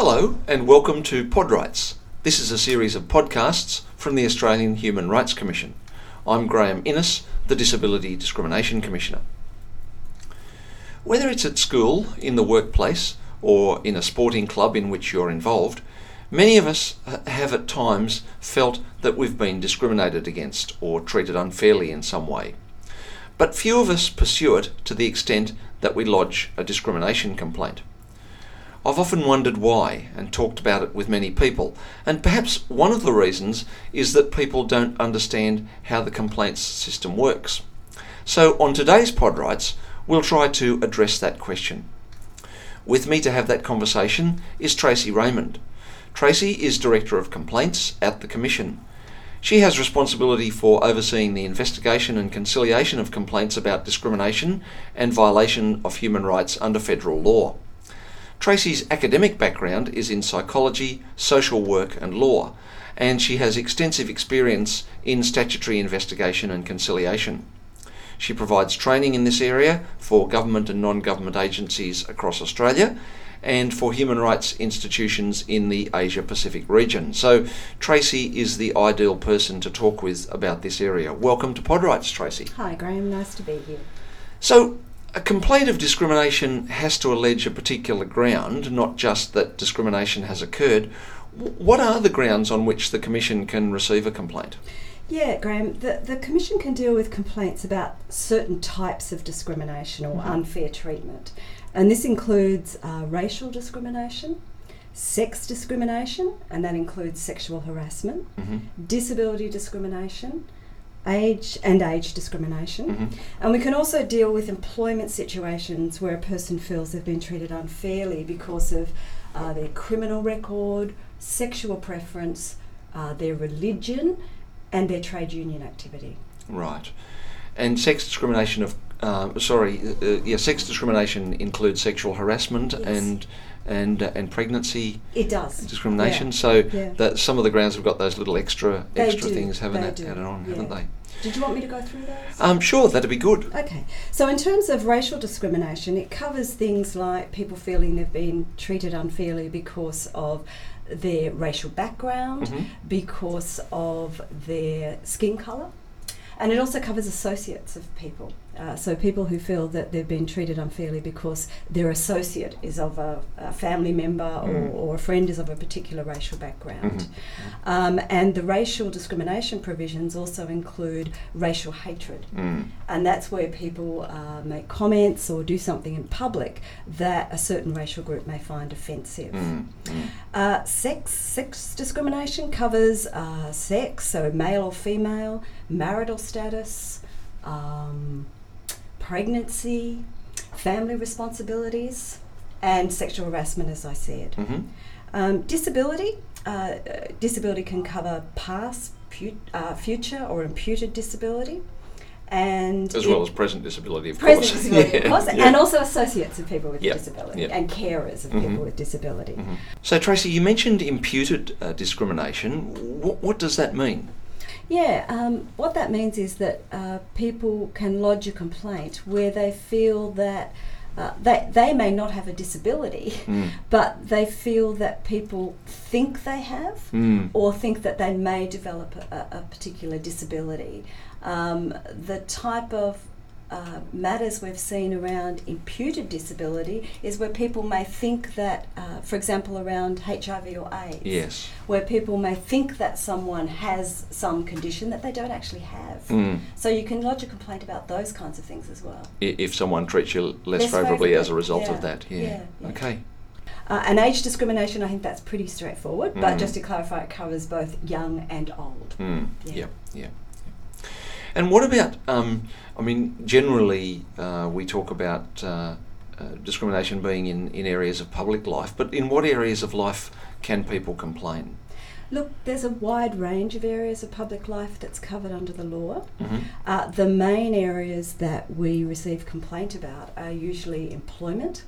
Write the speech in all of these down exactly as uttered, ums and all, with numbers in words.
Hello and welcome to PodRights. This is a series of podcasts from the Australian Human Rights Commission. I'm Graham Innes, the Disability Discrimination Commissioner. Whether it's at school, in the workplace, or in a sporting club in which you're involved, many of us have at times felt that we've been discriminated against or treated unfairly in some way. But few of us pursue it to the extent that we lodge a discrimination complaint. I've often wondered why and talked about it with many people, and perhaps one of the reasons is that people don't understand how the complaints system works. So on today's PodRights, we'll try to address that question. With me to have that conversation is Tracy Raymond. Tracy is Director of Complaints at the Commission. She has responsibility for overseeing the investigation and conciliation of complaints about discrimination and violation of human rights under federal law. Tracy's academic background is in psychology, social work and law, and she has extensive experience in statutory investigation and conciliation. She provides training in this area for government and non-government agencies across Australia and for human rights institutions in the Asia Pacific region. So Tracy is the ideal person to talk with about this area. Welcome to PodRights, Tracy. Hi Graham, nice to be here. So a complaint of discrimination has to allege a particular ground, not just that discrimination has occurred. What are the grounds on which the Commission can receive a complaint? Yeah, Graham, the, the Commission can deal with complaints about certain types of discrimination or Mm-hmm. unfair treatment. And this includes uh, racial discrimination, sex discrimination, and that includes sexual harassment, Mm-hmm. disability discrimination, age and age discrimination. Mm-hmm. And we can also deal with employment situations where a person feels they've been treated unfairly because of uh, their criminal record, sexual preference, uh, their religion, and their trade union activity. Right. And sex discrimination of uh, sorry, uh, yeah, sex discrimination includes sexual harassment Yes. and and uh, and pregnancy It does. discrimination. Yeah. So Yeah. that some of the grounds have got those little extra They extra do, things haven't they it, do, added on, yeah. haven't they? Did you want me to go through those? Um, sure, that'd be good. Okay, so in terms of racial discrimination, it covers things like people feeling they've been treated unfairly because of their racial background, Mhm. because of their skin colour, and it also covers associates of people. Uh, so people who feel that they've been treated unfairly because their associate is of a, a family member Mm. or, or a friend is of a particular racial background. Mhm. Um, and the racial discrimination provisions also include racial hatred. Mm. And that's where people uh, make comments or do something in public that a certain racial group may find offensive. Mm. Mm. Uh, sex sex discrimination covers uh, sex, so male or female, marital status, um, pregnancy, family responsibilities, and sexual harassment, as I said. Mm-hmm. Um, disability. Uh, disability can cover past, pu- uh, future, or imputed disability. And As it- well as present disability, of present course. disability, of Yeah, course, yeah. and also associates of people with Yep, disability yep. and carers of Mhm. people with disability. Mhm. So Tracy, you mentioned imputed uh, discrimination. What, what does that mean? Yeah, um, what that means is that uh, people can lodge a complaint where they feel that uh, they, they may not have a disability, Mm. but they feel that people think they have Mm. or think that they may develop a, a particular disability. Um, the type of uh, matters we've seen around imputed disability is where people may think that, uh, for example, around H I V or AIDS, Yes. where people may think that someone has some condition that they don't actually have. Mm. So you can lodge a complaint about those kinds of things as well. I- If someone treats you less, Less favourably as a favourably, result yeah, of that, yeah. yeah, yeah. Okay. Uh, and age discrimination, I think that's pretty straightforward, but Mm. just to clarify, it covers both young and old. Mm. Yeah. Yeah. Yeah. And what about? Um, I mean, generally uh, we talk about uh, uh, discrimination being in, in areas of public life, but in what areas of life can people complain? Look, there's a wide range of areas of public life that's covered under the law. Mm-hmm. Uh, the main areas that we receive complaint about are usually employment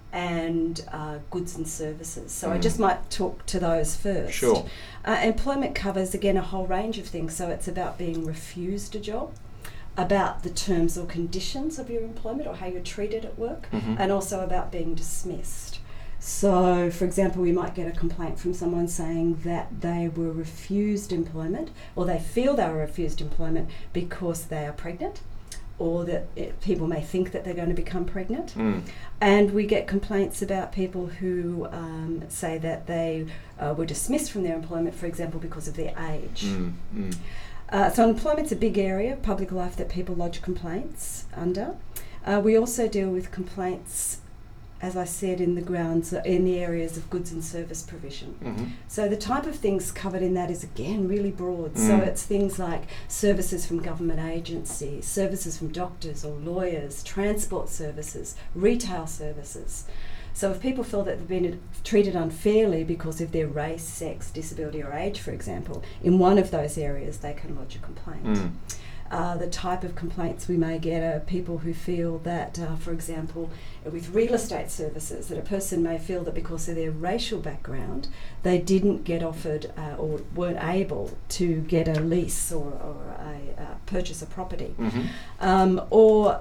and uh, goods and services. So I Mm. just might talk to those first. Sure. Uh, employment covers, again, a whole range of things. So it's about being refused a job, about the terms or conditions of your employment or how you're treated at work, Mhm. and also about being dismissed. So, for example, we might get a complaint from someone saying that they were refused employment, or they feel they were refused employment because they are pregnant, or that it, people may think that they're going to become pregnant. Mm. And we get complaints about people who um, say that they uh, were dismissed from their employment, for example, because of their age. Mm. Mm. Uh, so employment's a big area of public life that people lodge complaints under. Uh, we also deal with complaints, as I said, in the grounds, in the areas of goods and service provision. Mm-hmm. So the type of things covered in that is, again, really broad. Mm. So it's things like services from government agencies, services from doctors or lawyers, transport services, retail services. So if people feel that they've been treated unfairly because of their race, sex, disability or age, for example, in one of those areas they can lodge a complaint. Mm. Uh, the type of complaints we may get are people who feel that, uh, for example, with real estate services, that a person may feel that because of their racial background, they didn't get offered uh, or weren't able to get a lease or, or a uh, purchase a property. Mm-hmm. Um, or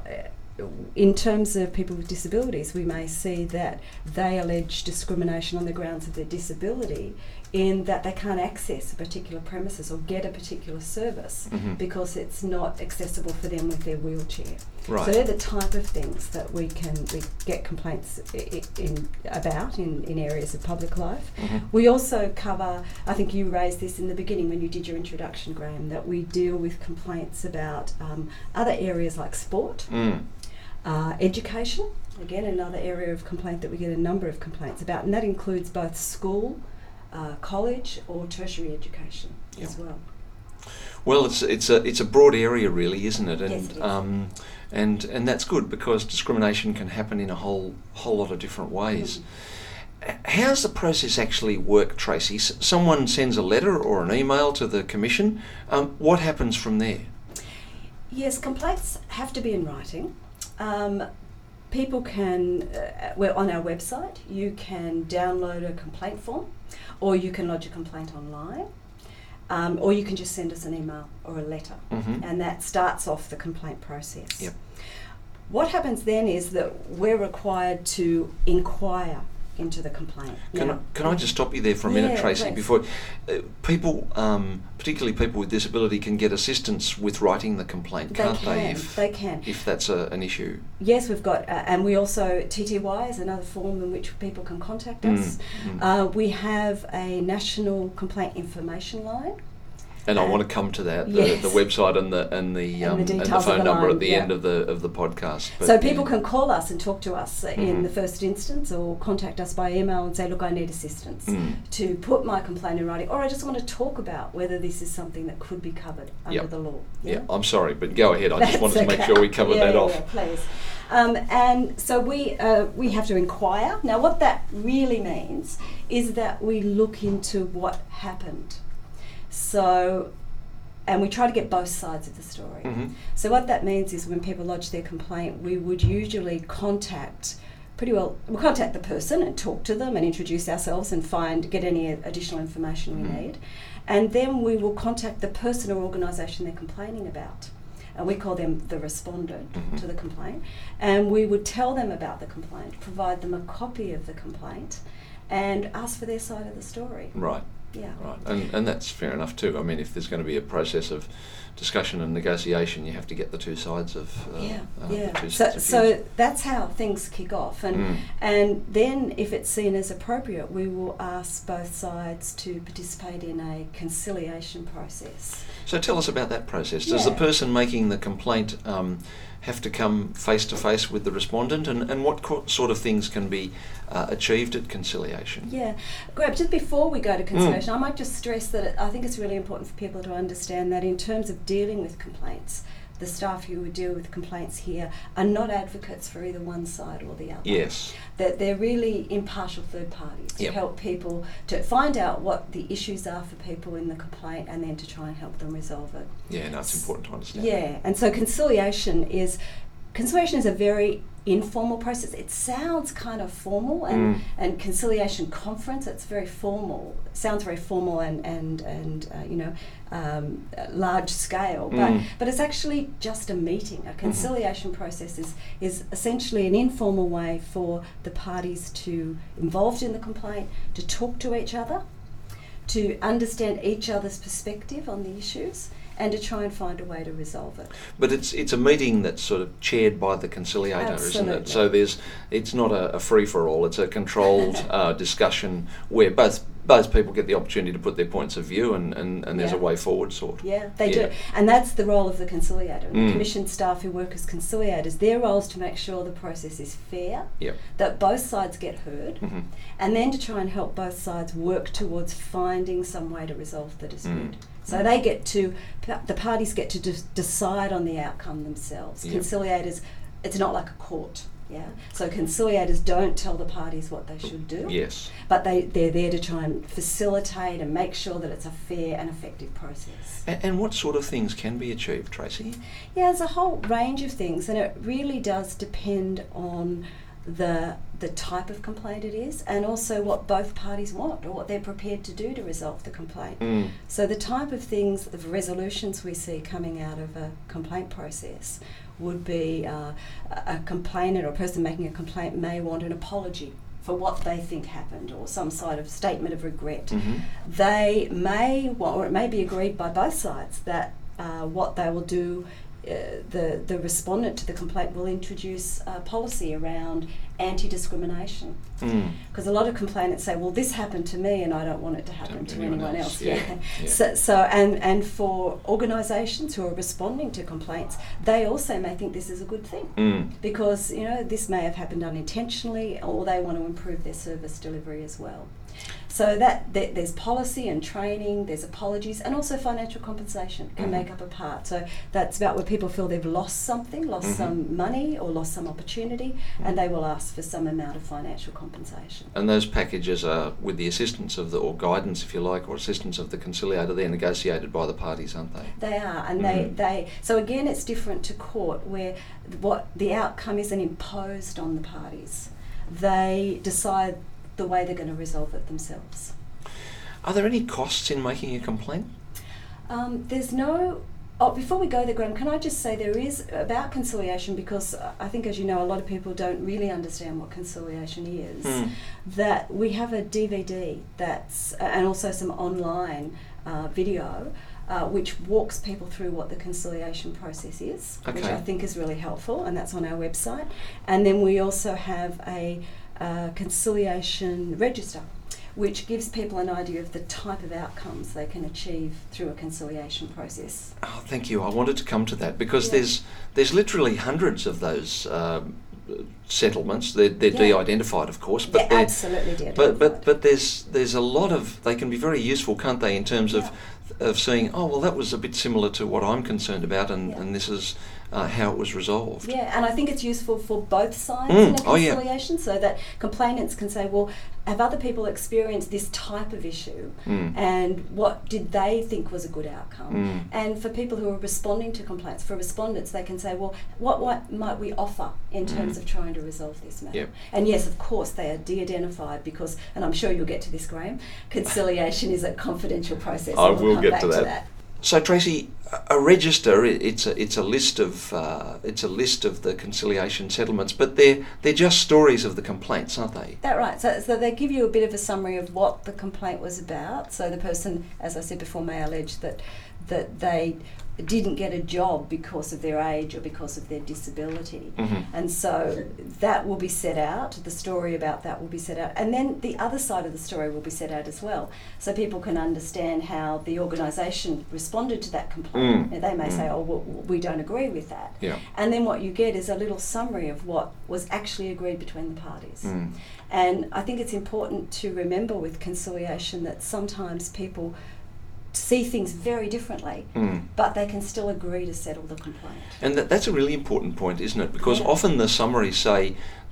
in terms of people with disabilities, we may see that they allege discrimination on the grounds of their disability, in that they can't access a particular premises or get a particular service Mm-hmm. because it's not accessible for them with their wheelchair. Right. So they're the type of things that we can we get complaints I- in about in, in areas of public life. Mm-hmm. We also cover, I think you raised this in the beginning when you did your introduction, Graham, that we deal with complaints about um, other areas like sport, Mm. uh, education, again another area of complaint that we get a number of complaints about, and that includes both school, uh, college or tertiary education Yep. as well. Well, it's it's a it's a broad area, really, isn't it? And Yes, it is. um, and and that's good, because discrimination can happen in a whole whole lot of different ways. H- How does the process actually work, Tracy? S- someone sends a letter or an email to the Commission. Um, what happens from there? Yes, complaints have to be in writing. Um, people can, uh, we're on our website, you can download a complaint form, or you can lodge a complaint online, um, or you can just send us an email or a letter, Mm-hmm. and that starts off the complaint process. Yep. What happens then is that we're required to inquire into the complaint. Can I, Now- can I just stop you there for a minute, Yeah, Tracy? please. Before uh, people, um, particularly people with disability, can get assistance with writing the complaint, They can't can, they? If they can. if that's a, an issue. Yes, we've got, uh, and we also, T T Y is another form in which people can contact Mm, us. mm. Uh, we have a national complaint information line. And I uh, want to come to that, the, yes. the website and the and the And um, the and the details of phone the number line, at the yeah. end of the of the podcast. But, So people yeah. can call us and talk to us uh, in Mhm. the first instance, or contact us by email and say, look, I need assistance Mm. to put my complaint in writing, or I just want to talk about whether this is something that could be covered under Yep. the law. Yeah, I'm sorry, but go ahead. I just That's wanted to make okay. sure we covered Yeah, that yeah, off. yeah, please. Um, and so we uh, we have to inquire. Now, what that really means is that we look into what happened. So, and we try to get both sides of the story. hmm So what that means is when people lodge their complaint, we would usually contact, pretty well, we'll contact the person and talk to them and introduce ourselves and find, get any additional information we Mm. need. And then we will contact the person or organisation they're complaining about. And we call them the respondent Mhm. to the complaint. And we would tell them about the complaint, provide them a copy of the complaint, and ask for their side of the story. Right, Yeah. right, and and that's fair enough too. I mean, if there's going to be a process of discussion and negotiation, you have to get the two sides of uh, Yeah, uh, the yeah. two So, sets of so views. that's how things kick off, and Mm. and then if it's seen as appropriate, we will ask both sides to participate in a conciliation process. So tell us about that process. Does Yeah. the person making the complaint um, have to come face to face with the respondent, and, and what co- sort of things can be uh, achieved at conciliation? Yeah, Grab, just before we go to conciliation, Mm. I might just stress that it, I think it's really important for people to understand that in terms of dealing with complaints, the staff who would deal with complaints here are not advocates for either one side or the other. Yes. That they're really impartial third parties to Yep. help people to find out what the issues are for people in the complaint, and then to try and help them resolve it. Yeah, no, it's important to understand. Yeah, and so conciliation is conciliation is a very informal process. It sounds kind of formal, and, Mm. and conciliation conference, it's very formal. It sounds very formal and, and, and uh, you know, um, large scale, but, Mm. but it's actually just a meeting. A conciliation mm-hmm. process is, is essentially an informal way for the parties to involved in the complaint to talk to each other, to understand each other's perspective on the issues, and to try and find a way to resolve it. But it's it's a meeting that's sort of chaired by the conciliator, Absolutely. isn't it? So there's it's not a, a free for all. It's a controlled uh, discussion where both both people get the opportunity to put their points of view, and, and, and there's Yeah. a way forward, sort. Yeah, they Yeah. do. And that's the role of the conciliator. And Mm. the commission staff who work as conciliators, their role is to make sure the process is fair, Yep. that both sides get heard, hmm and then to try and help both sides work towards finding some way to resolve the dispute. Mm. So they get to, the parties get to de- decide on the outcome themselves. Yep. Conciliators, it's not like a court. Yeah. So conciliators don't tell the parties what they should do, Yes. but they, they're there to try and facilitate and make sure that it's a fair and effective process. And, and what sort of things can be achieved, Tracy? Yeah, there's a whole range of things, and it really does depend on the the type of complaint it is, and also what both parties want or what they're prepared to do to resolve the complaint. Mm. So the type of things, the resolutions we see coming out of a complaint process would be uh, a complainant or a person making a complaint may want an apology for what they think happened, or some sort of statement of regret. hmm They may want, or it may be agreed by both sides, that uh, what they will do, uh, the, the respondent to the complaint will introduce a policy around anti-discrimination. Mm. Because a lot of complainants say, well, this happened to me and I don't want it to happen Don't to anyone anyone else, else. yeah, yeah. So, so and, and for organisations who are responding to complaints, they also may think this is a good thing. Mm. Because, you know, this may have happened unintentionally, or they want to improve their service delivery as well. So that, that there's policy and training, there's apologies, and also financial compensation can Mhm. make up a part. So that's about where people feel they've lost something, lost Mhm. some money or lost some opportunity, and they will ask for some amount of financial compensation. And those packages are with the assistance of the, or guidance, if you like, or assistance of the conciliator. They're negotiated by the parties, aren't they? They are, and Mhm. they, they, so again, it's different to court, where what the outcome isn't imposed on the parties. They decide the way they're going to resolve it themselves. Are there any costs in making a complaint? Um, there's no. Oh, before we go there, Graham, can I just say there is about conciliation, because I think, as you know, a lot of people don't really understand what conciliation is. Mm. That we have a D V D that's, and also some online uh, video, uh, which walks people through what the conciliation process is, which Okay. I think is really helpful, and that's on our website. And then we also have a uh, conciliation register, which gives people an idea of the type of outcomes they can achieve through a conciliation process. Oh, thank you. I wanted to come to that because Yeah. there's there's literally hundreds of those um, settlements. They're, they're Yeah. de-identified, of course, but yeah, they're absolutely did. But but but there's there's a lot of, they can be very useful, can't they, in terms of of seeing, oh well, that was a bit similar to what I'm concerned about, and, Yeah. and this is uh, how it was resolved. Yeah, and I think it's useful for both sides Mm, in a oh, yeah. conciliation, so that complainants can say, well, have other people experienced this type of issue, Mm. and what did they think was a good outcome? Mm. And for people who are responding to complaints, for respondents, they can say, well, what, what might we offer in terms Mm. of trying to resolve this matter? Yep. And yes, of course, they are de-identified because, and I'm sure you'll get to this, Graham, conciliation is a confidential process. I and we'll will come get back to that. So Tracy, a- a register, i- it's a it's a list of uh, it's a list of the conciliation settlements, but they're they're just stories of the complaints, aren't they? That right. So, so they give you a bit of a summary of what the complaint was about. So the person, as I said before, may allege that that they didn't get a job because of their age or because of their disability. Mm-hmm. And so that will be set out, the story about that will be set out. And then the other side of the story will be set out as well. So people can understand how the organisation responded to that complaint. Mm. And they may Mm. say, oh, well, we don't agree with that. Yeah. And then what you get is a little summary of what was actually agreed between the parties. Mm. And I think it's important to remember with conciliation that sometimes people see things very differently, Mm. but they can still agree to settle the complaint. And that, that's a really important point, isn't it? Because Yeah. often the summaries say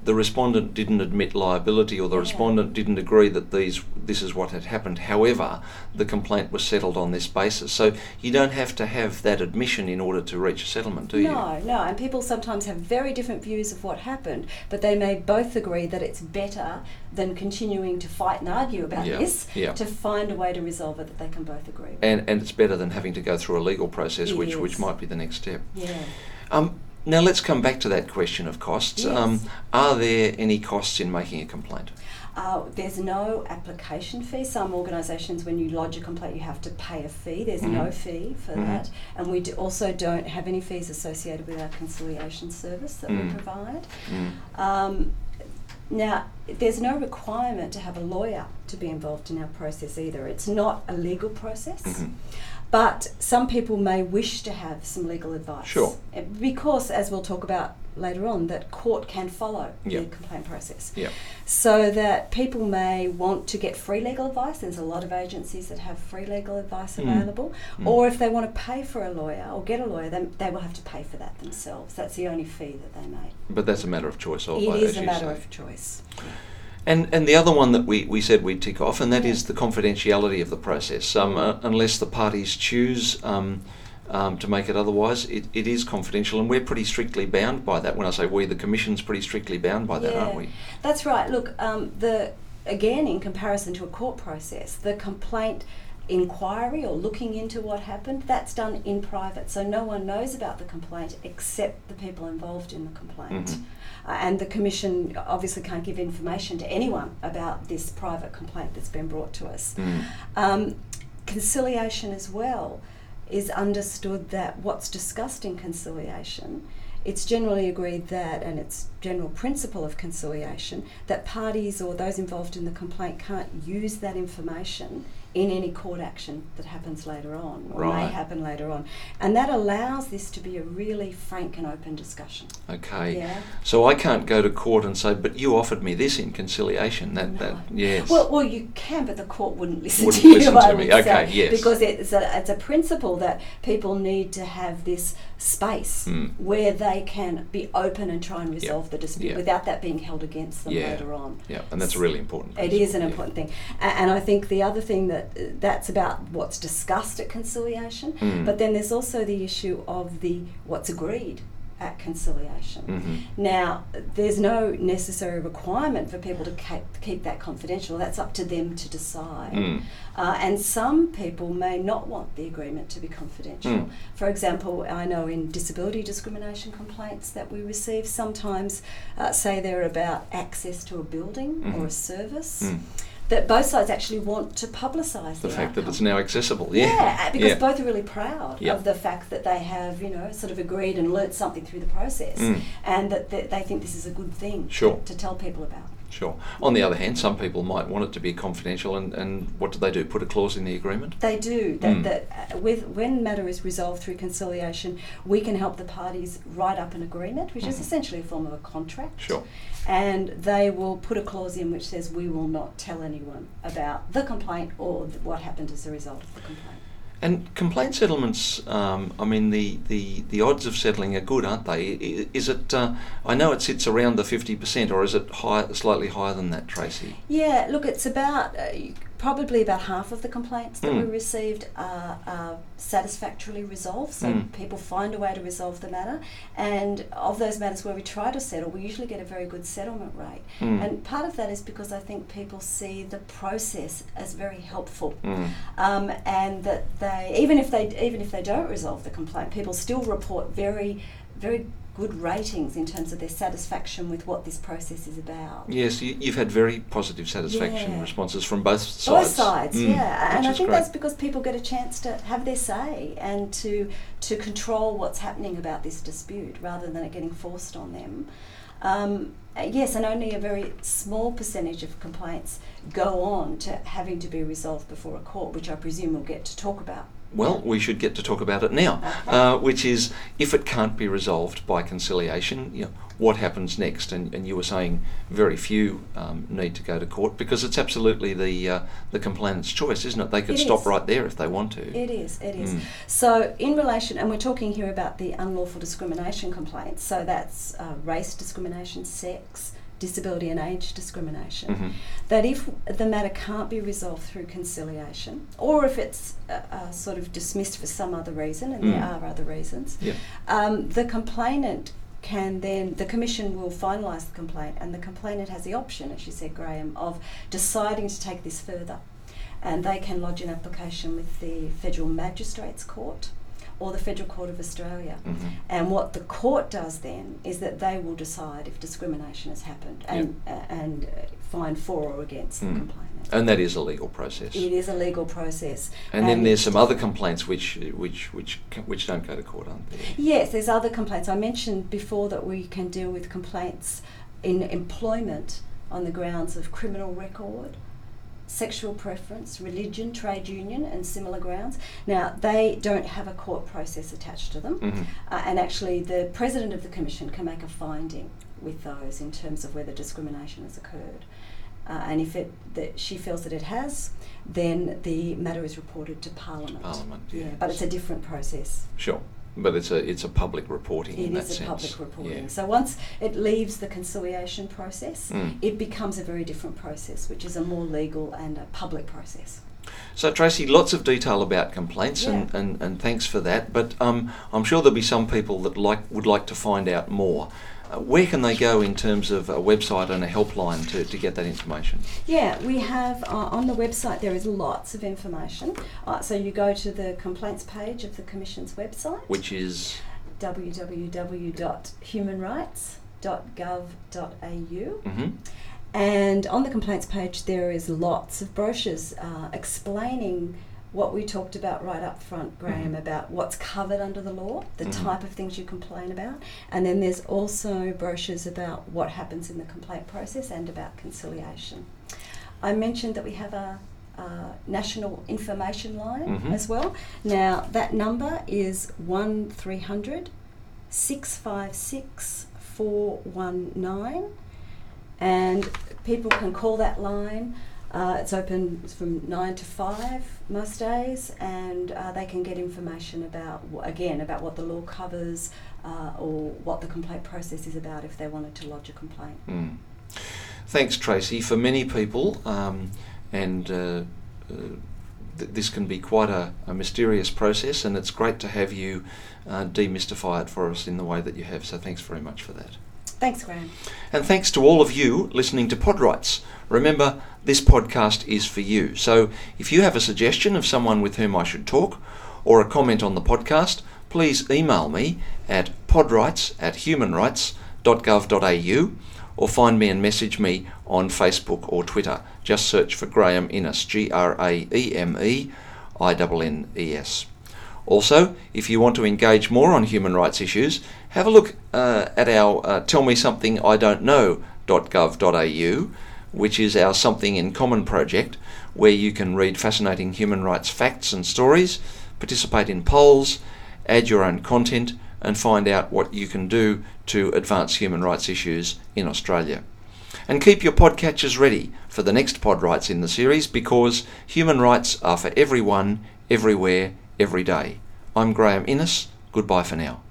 the respondent didn't admit liability, or the Yeah. respondent didn't agree that these this is what had happened. However, the complaint was settled on this basis. So you don't have to have that admission in order to reach a settlement, do you? No, no, and people sometimes have very different views of what happened, but they may both agree that it's better than continuing to fight and argue about Yeah, this, yeah. to find a way to resolve it that they can both agree with. And and it's better than having to go through a legal process, It which is. which might be the next step. Yeah. Um, now let's come back to that question of costs. Yes. Um, are there any costs in making a complaint? Uh, there's no application fee. Some organisations, when you lodge a complaint, you have to pay a fee. There's Mhm. no fee for Mhm. that. And we do also don't have any fees associated with our conciliation service that we Mm. provide. Mm. Um, now, there's no requirement to have a lawyer to be involved in our process either. It's not a legal process. Mhm. But some people may wish to have some legal advice. Sure. Uh, Because, as we'll talk about later on, that court can follow Yep. the complaint process. Yeah. So that people may want to get free legal advice. There's a lot of agencies that have free legal advice Mm. available. Mm. Or if they want to pay for a lawyer or get a lawyer, then they will have to pay for that themselves. That's the only fee that they make. But that's a matter of choice. Or, It as is a you matter say. of choice. And and the other one that we, we said we'd tick off, and that Yeah. is the confidentiality of the process. Um, uh, unless the parties choose um, um, to make it otherwise, it, it is confidential, and we're pretty strictly bound by that. When I say we, the Commission's pretty strictly bound by that, Yeah. aren't we? That's right. Look, um, the again, in comparison to a court process, the complaint inquiry or looking into what happened, that's done in private. So no one knows about the complaint except the people involved in the complaint. Mhm. Uh, and the Commission obviously can't give information to anyone about this private complaint that's been brought to us. Mm. Um, conciliation as well is understood that what's discussed in conciliation, it's generally agreed that, and it's general principle of conciliation, that parties or those involved in the complaint can't use that information in any court action that happens later on or may Right. happen later on. And that allows this to be a really frank and open discussion. Okay. Yeah. So I can't go to court and say, but you offered me this in conciliation. That, that No. yes. Well, well, you can, but the court wouldn't listen Wouldn't to you. listen I to me. would Okay, say, yes. because it's a it's a principle that people need to have this space Mm. where they can be open and try and resolve the dispute Yeah. without that being held against them Yeah. later on. Yeah, and that's a really important It principle. is an Yeah. important thing, A- and I think the other thing that uh, that's about what's discussed at conciliation, Mm. but then there's also the issue of the what's agreed at conciliation. Mhm. Now, there's no necessary requirement for people to keep, keep that confidential. That's up to them to decide. Mm. Uh, and some people may not want the agreement to be confidential. Mm. For example, I know in disability discrimination complaints that we receive, sometimes uh, say they're about access to a building Mhm. or a service, Mm. that both sides actually want to publicise The the fact that outcome. it's now accessible. Yeah. Yeah, because Yeah. both are really proud Yep. of the fact that they have, you know, sort of agreed and learnt something through the process, Mm. and that they, they think this is a good thing Sure. to tell people about. Sure. On the other hand, some people might want it to be confidential, and, and what do they do? Put a clause in the agreement? They do. That, Mm. that uh, with when matter is resolved through conciliation, we can help the parties write up an agreement, which is Mhm. essentially a form of a contract. Sure. And they will put a clause in which says we will not tell anyone about the complaint or th- what happened as a result of the complaint. And complaint settlements, um, I mean, the, the, the odds of settling are good, aren't they? I- Is it, uh, I know it sits around the fifty percent, or is it high, slightly higher than that, Tracy? Yeah, look, it's about uh, probably about half of the complaints that Mm. we received are, are satisfactorily resolved. So Mm. people find a way to resolve the matter, and of those matters where we try to settle, we usually get a very good settlement rate. Mm. And part of that is because I think people see the process as very helpful, Mm. um, and that they even if they even if they don't resolve the complaint, people still report very very good ratings in terms of their satisfaction with what this process is about. Yes, you, you've had very positive satisfaction Yeah. responses from both sides. Both sides, Mm, yeah, and which I is think great. that's because people get a chance to have their say and to to control what's happening about this dispute rather than it getting forced on them. Um, uh, yes, and only a very small percentage of complaints go on to having to be resolved before a court, which I presume we'll get to talk about. Well, we should get to talk about it now, Okay. uh, which is if it can't be resolved by conciliation, you know, what happens next? And, and you were saying very few um, need to go to court because it's absolutely the uh, the complainant's choice, isn't it? They could It stop is. right there if they want to. It is, it is. Mm. So in relation, and we're talking here about the unlawful discrimination complaints, so that's uh, race discrimination, sex, disability and age discrimination, Mm-hmm. that if the matter can't be resolved through conciliation, or if it's uh, uh, sort of dismissed for some other reason, and Mm. there are other reasons, Yeah. um, the complainant can then, the Commission will finalise the complaint, and the complainant has the option, as you said, Graham, of deciding to take this further. And they can lodge an application with the Federal Magistrates Court or the Federal Court of Australia. Mm-hmm. And what the court does then is that they will decide if discrimination has happened and, uh, and uh, find for or against Mm. the complainant. And that is a legal process. It is a legal process. And, then there's some other complaints which which which which don't go to court, aren't there? Yes, there's other complaints. I mentioned before that we can deal with complaints in employment on the grounds of criminal record, sexual preference, religion, trade union, and similar grounds. Now, they don't have a court process attached to them, Mm-hmm. uh, and actually the President of the Commission can make a finding with those in terms of whether discrimination has occurred. Uh, and if it that she feels that it has, then the matter is reported to Parliament. Parliament, yeah, yes. but it's a different process. Sure. But it's a it's a public reporting in It that is a sense. public reporting. Yeah. So once it leaves the conciliation process, Mm. it becomes a very different process, which is a more legal and a public process. So Tracy, lots of detail about complaints, and, Yeah. and, and thanks for that. But um, I'm sure there'll be some people that like would like to find out more. Uh, where can they go in terms of a website and a helpline to, to get that information? Yeah, we have uh, on the website there is lots of information. Uh, so you go to the complaints page of the Commission's website, Which is w w w dot human rights dot gov dot a u. mm-hmm. And on the complaints page, there is lots of brochures uh, explaining what we talked about right up front, Graham, Mhm. about what's covered under the law, the Mhm. type of things you complain about. And then there's also brochures about what happens in the complaint process and about conciliation. I mentioned that we have a, a national information line Mhm. as well. Now, that number is one three hundred six five six four one nine. And people can call that line. Uh, it's open from nine to five most days, and uh, they can get information about, again, about what the law covers uh, or what the complaint process is about if they wanted to lodge a complaint. Mm. Thanks, Tracy. For many people, um, and uh, uh, th- this can be quite a, a mysterious process, and it's great to have you uh, demystify it for us in the way that you have. So thanks very much for that. Thanks, Graham. And thanks to all of you listening to Pod Rights. Remember, this podcast is for you. So if you have a suggestion of someone with whom I should talk, or a comment on the podcast, please email me at podrights at humanrights dot gov dot a u, or find me and message me on Facebook or Twitter. Just search for Graham Innes, G R A E M E I N N E S. Also, if you want to engage more on human rights issues, have a look uh, at our uh, tell me something I don't know dot gov dot a u, which is our Something in Common project, where you can read fascinating human rights facts and stories, participate in polls, add your own content, and find out what you can do to advance human rights issues in Australia. And keep your podcatchers ready for the next Pod Rights in the series, because human rights are for everyone, everywhere, every day. I'm Graham Innes. Goodbye for now.